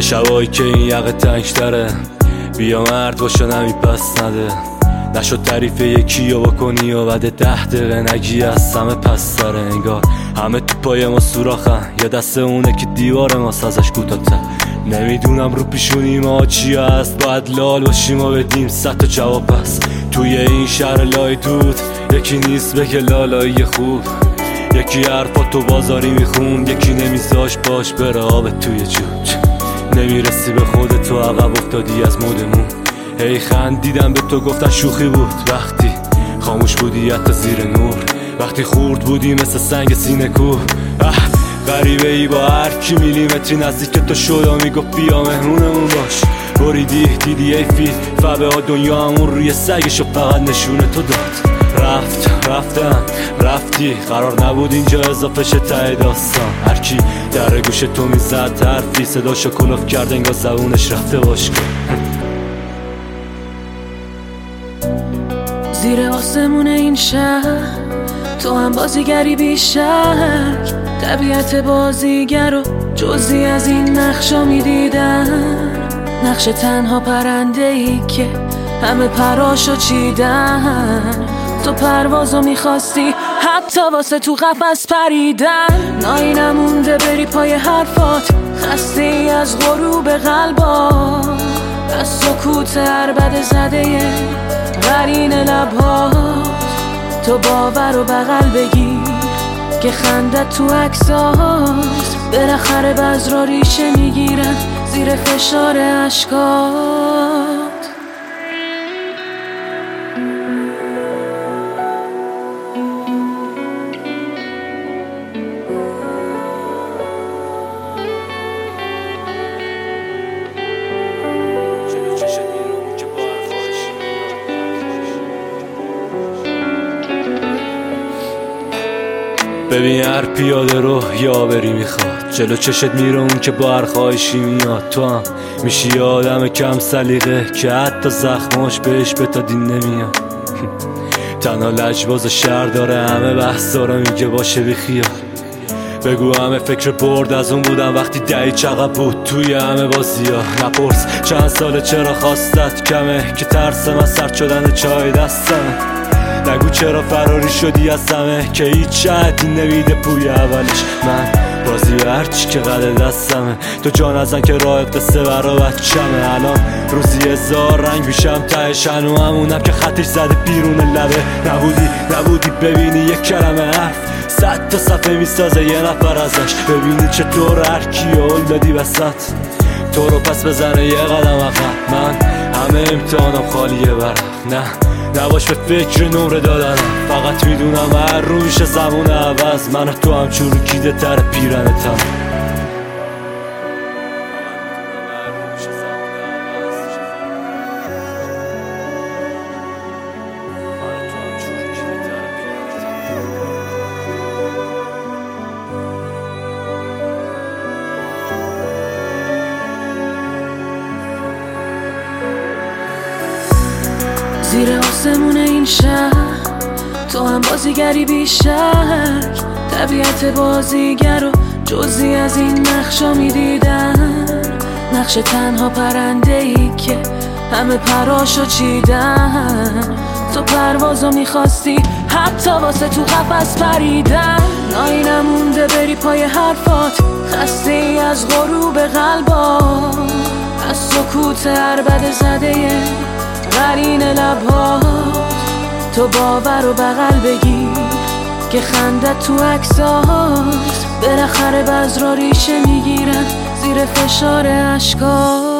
چه شبایی که این یقه تنگ تره، بیا مرد باشو نمی پس نده. نشد تعریف یکی رو بکنی و بعد 10 دقیقه نگی از همه پس تره. انگار همه تو پای ما سوراخن، یا دست اونه که دیوار ماست ازش کوتاه‌تر. نمیدونم رو پیشونی ما چی هست، باید لال باشیم و بدیم 100 تا جواب. پس توی این شهر لای دود یکی نیست بگه لالایی خوب، یکی حرفا تو بازاری میخون، یکی نمیذاش باش بره آب توی جوج. نمیرسی به خودت تو عقب افتادی از مودمون. هی خندیدم به تو گفتن شوخی بود، وقتی خاموش بودی حتی زیر نور، وقتی خورد بودی مثل سنگ سینه کوه. غریبه ای با هر کی میلیمتری نزدیک تو شد و میگفت بیا مهمونمون باش. بریدی دیدی ای فیل فبه ها دنیا همون روی سگشو فقط نشونه تو داد. رفتی قرار نبود اینجا اضافه شه ته داستان. هرکی در گوش تو میزد حرفی صداشو کلوف کرد انگار زبونش رفته باشگاه. زیر آسمون این شهر تو هم بازیگری بیشک، طبیعت بازیگر و جزی از این نقشا میدیدن. نقش تنها پرنده ای که همه پراشو چیدن. تو پروازو میخواستی حتی واسه تو قفس پریدن. نایی نمونده بری پای حرفات، خسته ای از غروب قلبات، از سکوت عربده زده قرین لبهات. تو باور و بغل بگیر که خندت تو عکساست، بالاخره بذرا ریشه میگیرن زیر فشار اشکات. ببین هر پیاده رو یا بری میخواد، جلو چشت میره اون که با هر خواهشی میاد. تو هم میشی آدم کم سلیقه که حتی زخماش بهش بتادین نمیاد. تنها لجباز شهر داره همه بحث داره میگه باشه بیخیال. بگو همه فکر برد از اون بودم وقتی دهی چقب بود توی همه بازی ها. نپرس چند ساله چرا خواستت کمه که ترسم از سرد شدن چای دستمه. نگو چرا فراری شدی از همه که هیچ شهدی نمیده پوی اولش. من راضی به هرچی که قدر دستمه، تو جا نزن که راه قصه برا بچمه. الان روزی 1000 رنگ میشم تهش هنو همونم که خطش زده بیرون لبه. نبودی ببینی یک کلمه حرف 100 تا صفحه میسازه یه نفر ازش. ببینی چطور هر کی هول دادی وسط تو رو پس بزنه یه قدم عقب. من همه امتحانم خالیه برق، نه نباش به فکر نمره دادنم. فقط میدونم هر رو میشه زمان عوض، من و تو هم چروکیده تر پیرنتم. زیر آسمون این شهر تو هم بازیگری بیشک، طبیعت بازیگر و جزی از این نقشا میدیدن. نقش تنها پرنده ای که همه پراشو چیدن. تو پروازو میخواستی حتی واسه تو قفس پریدن. نایی نمونده بری پای حرفات، خسته ای از غروب قلبات، از سکوت عربده زده قرین لبهات. تو باور و بغل بگیر که خندت تو عکساست، بالاخره بذرا ریشه میگیرن زیر فشار اشکات.